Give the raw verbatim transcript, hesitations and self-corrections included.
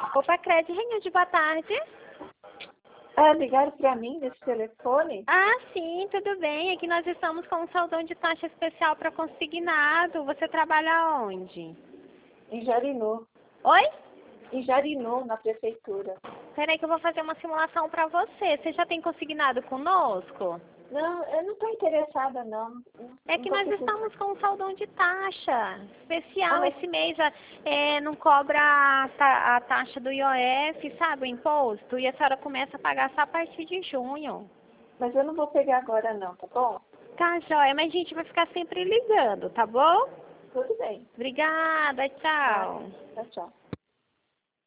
Opa, Cred, Renilde, boa tarde. Ah, ligaram para mim nesse telefone? Ah, sim, tudo bem. Aqui nós estamos com um saldão de taxa especial para consignado. Você trabalha onde? Em Jarinu. Oi? Em Jarinu, na prefeitura. Peraí que eu vou fazer uma simulação para você. Você já tem consignado conosco? Não, eu não estou interessada, não. É Não que tô nós precisando. estamos com um saldão de taxa especial. Ah, Esse mês já, é, não cobra a, ta- a taxa do I O F, sabe, o imposto. E a senhora começa a pagar só a partir de junho. mas eu não vou pegar agora, não, tá bom? Tá, joia, mas a gente vai ficar sempre ligando, tá bom? Tudo bem. Obrigada, Tá? tchau. Tchau, tchau.